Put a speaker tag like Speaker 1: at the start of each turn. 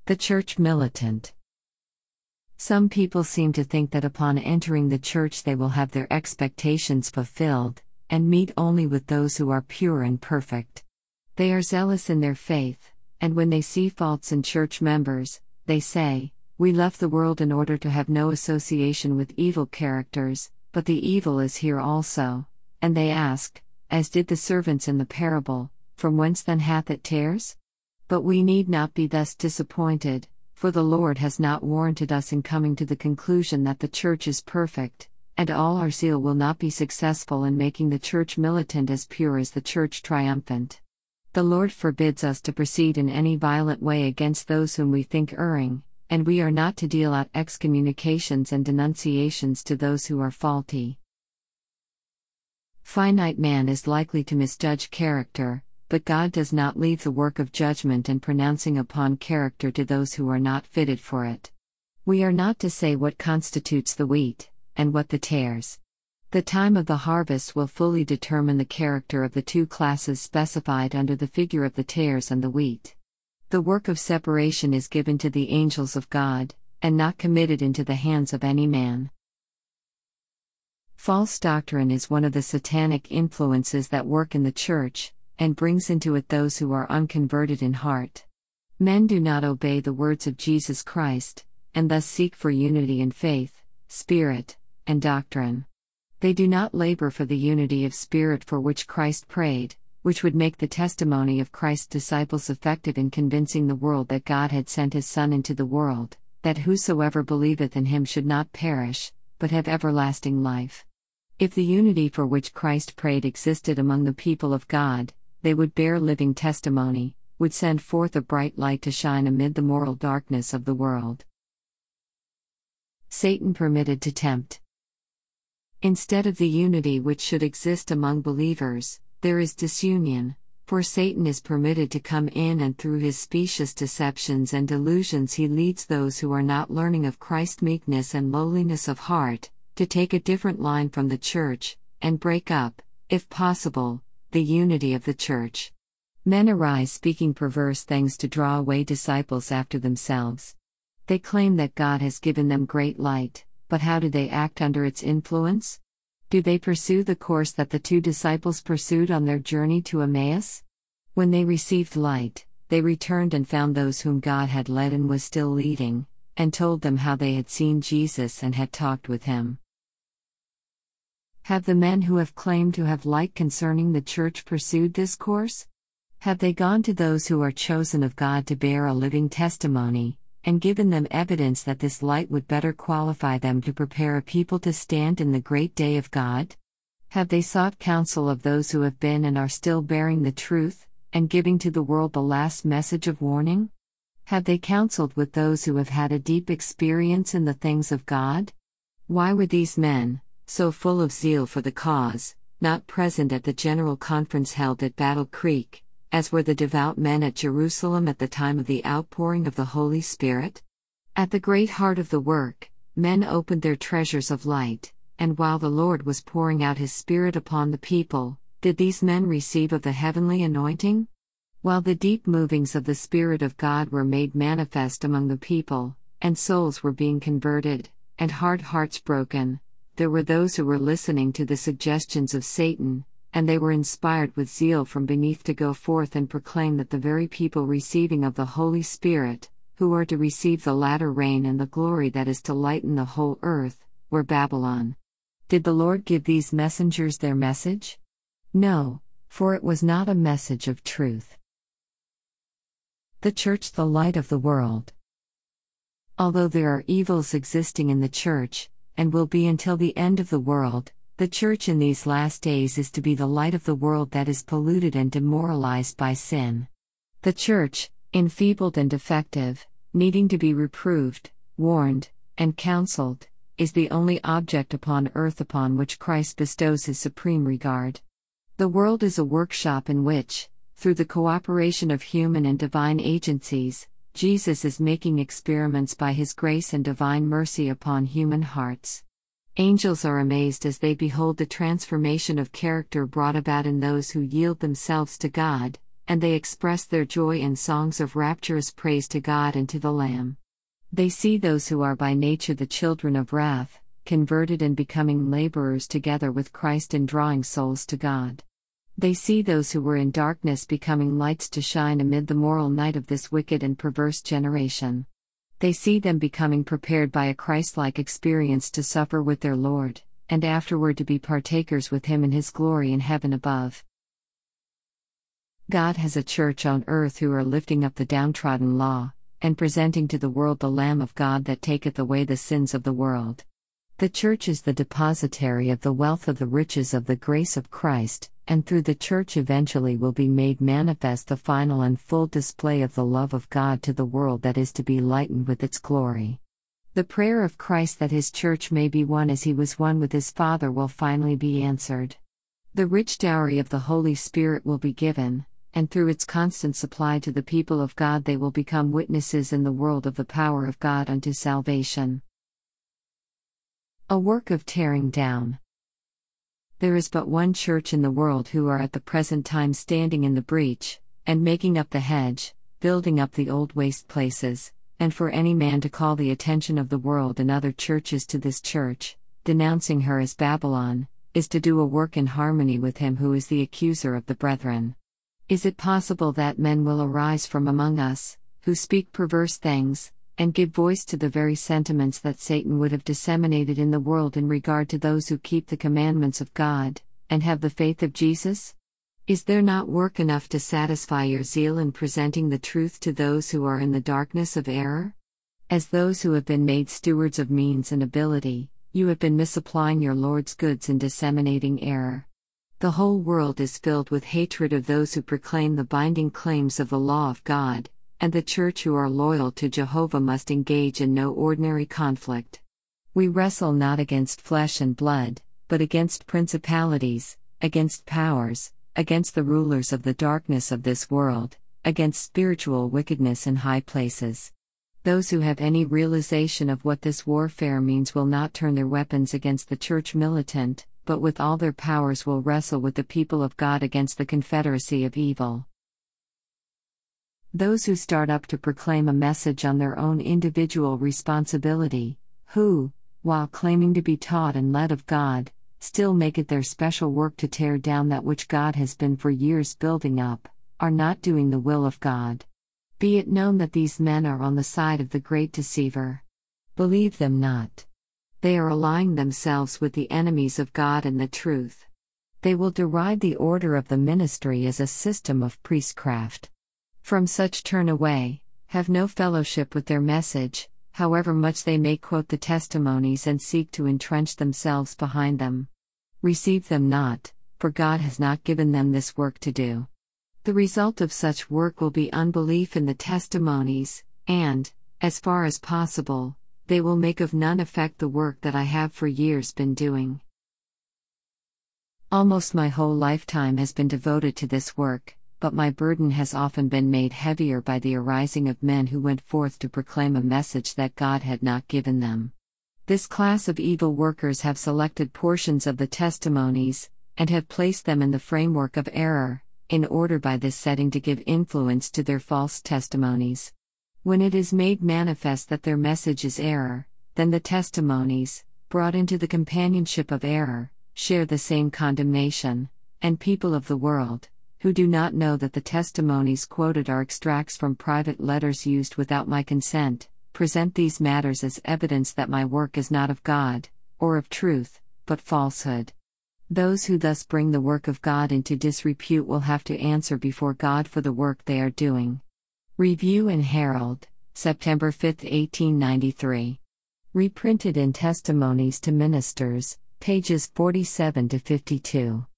Speaker 1: The church militant. Some people seem to think that upon entering the church they will have their expectations fulfilled, and meet only with those who are pure and perfect. They are zealous in their faith, and when they see faults in church members, they say, "We left the world in order to have no association with evil characters, but the evil is here also." And they ask, as did the servants in the parable, "From whence then hath it tares?" But we need not be thus disappointed, for the Lord has not warranted us in coming to the conclusion that the church is perfect, and all our zeal will not be successful in making the church militant as pure as the church triumphant. The Lord forbids us to proceed in any violent way against those whom we think erring, and we are not to deal out excommunications and denunciations to those who are faulty. Finite man is likely to misjudge character, but God does not leave the work of judgment and pronouncing upon character to those who are not fitted for it. We are not to say what constitutes the wheat, and what the tares. The time of the harvest will fully determine the character of the two classes specified under the figure of the tares and the wheat. The work of separation is given to the angels of God, and not committed into the hands of any man. False doctrine is one of the satanic influences that work in the church, and brings into it those who are unconverted in heart. Men do not obey the words of Jesus Christ, and thus seek for unity in faith, spirit, and doctrine. They do not labor for the unity of spirit for which Christ prayed, which would make the testimony of Christ's disciples effective in convincing the world that God had sent His Son into the world, that whosoever believeth in Him should not perish, but have everlasting life. If the unity for which Christ prayed existed among the people of God, they would bear living testimony, would send forth a bright light to shine amid the moral darkness of the world. Satan permitted to tempt. Instead of the unity which should exist among believers, there is disunion, for Satan is permitted to come in, and through his specious deceptions and delusions he leads those who are not learning of Christ's meekness and lowliness of heart, to take a different line from the church, and break up, if possible, the unity of the church. Men arise speaking perverse things to draw away disciples after themselves. They claim that God has given them great light, but how do they act under its influence? Do they pursue the course that the two disciples pursued on their journey to Emmaus? When they received light, they returned and found those whom God had led and was still leading, and told them how they had seen Jesus and had talked with Him. Have the men who have claimed to have light concerning the church pursued this course? Have they gone to those who are chosen of God to bear a living testimony, and given them evidence that this light would better qualify them to prepare a people to stand in the great day of God? Have they sought counsel of those who have been and are still bearing the truth, and giving to the world the last message of warning? Have they counseled with those who have had a deep experience in the things of God? Why were these men, so full of zeal for the cause, not present at the general conference held at Battle Creek, as were the devout men at Jerusalem at the time of the outpouring of the Holy Spirit? At the great heart of the work, men opened their treasures of light, and while the Lord was pouring out His Spirit upon the people, did these men receive of the heavenly anointing? While the deep movings of the Spirit of God were made manifest among the people, and souls were being converted, and hard hearts broken, there were those who were listening to the suggestions of Satan, and they were inspired with zeal from beneath to go forth and proclaim that the very people receiving of the Holy Spirit, who are to receive the latter rain and the glory that is to lighten the whole earth, were Babylon. Did the Lord give these messengers their message? No, for it was not a message of truth. The Church, the light of the world. Although there are evils existing in the Church, and will be until the end of the world, the Church in these last days is to be the light of the world that is polluted and demoralized by sin. The Church, enfeebled and defective, needing to be reproved, warned, and counseled, is the only object upon earth upon which Christ bestows His supreme regard. The world is a workshop in which, through the cooperation of human and divine agencies, Jesus is making experiments by His grace and divine mercy upon human hearts. Angels are amazed as they behold the transformation of character brought about in those who yield themselves to God, and they express their joy in songs of rapturous praise to God and to the Lamb. They see those who are by nature the children of wrath, converted and becoming laborers together with Christ in drawing souls to God. They see those who were in darkness becoming lights to shine amid the moral night of this wicked and perverse generation. They see them becoming prepared by a Christ-like experience to suffer with their Lord, and afterward to be partakers with Him in His glory in heaven above. God has a church on earth who are lifting up the downtrodden law, and presenting to the world the Lamb of God that taketh away the sins of the world. The church is the depositary of the wealth of the riches of the grace of Christ, and through the church eventually will be made manifest the final and full display of the love of God to the world that is to be lightened with its glory. The prayer of Christ that His church may be one as He was one with His Father will finally be answered. The rich dowry of the Holy Spirit will be given, and through its constant supply to the people of God they will become witnesses in the world of the power of God unto salvation. A work of tearing down. There is but one church in the world who are at the present time standing in the breach, and making up the hedge, building up the old waste places, and for any man to call the attention of the world and other churches to this church, denouncing her as Babylon, is to do a work in harmony with him who is the accuser of the brethren. Is it possible that men will arise from among us, who speak perverse things, and give voice to the very sentiments that Satan would have disseminated in the world in regard to those who keep the commandments of God, and have the faith of Jesus? Is there not work enough to satisfy your zeal in presenting the truth to those who are in the darkness of error? As those who have been made stewards of means and ability, you have been misapplying your Lord's goods in disseminating error. The whole world is filled with hatred of those who proclaim the binding claims of the law of God, and the church who are loyal to Jehovah must engage in no ordinary conflict. We wrestle not against flesh and blood, but against principalities, against powers, against the rulers of the darkness of this world, against spiritual wickedness in high places. Those who have any realization of what this warfare means will not turn their weapons against the church militant, but with all their powers will wrestle with the people of God against the confederacy of evil. Those who start up to proclaim a message on their own individual responsibility, who, while claiming to be taught and led of God, still make it their special work to tear down that which God has been for years building up, are not doing the will of God. Be it known that these men are on the side of the great deceiver. Believe them not. They are allying themselves with the enemies of God and the truth. They will deride the order of the ministry as a system of priestcraft. From such turn away, have no fellowship with their message, however much they may quote the testimonies and seek to entrench themselves behind them. Receive them not, for God has not given them this work to do. The result of such work will be unbelief in the testimonies, and, as far as possible, they will make of none effect the work that I have for years been doing. Almost my whole lifetime has been devoted to this work, but my burden has often been made heavier by the arising of men who went forth to proclaim a message that God had not given them. This class of evil workers have selected portions of the testimonies, and have placed them in the framework of error, in order by this setting to give influence to their false testimonies. When it is made manifest that their message is error, then the testimonies, brought into the companionship of error, share the same condemnation, and people of the world, who do not know that the testimonies quoted are extracts from private letters used without my consent, present these matters as evidence that my work is not of God, or of truth, but falsehood. Those who thus bring the work of God into disrepute will have to answer before God for the work they are doing. Review and Herald, September 5, 1893. Reprinted in Testimonies to Ministers, pages 47 to 52.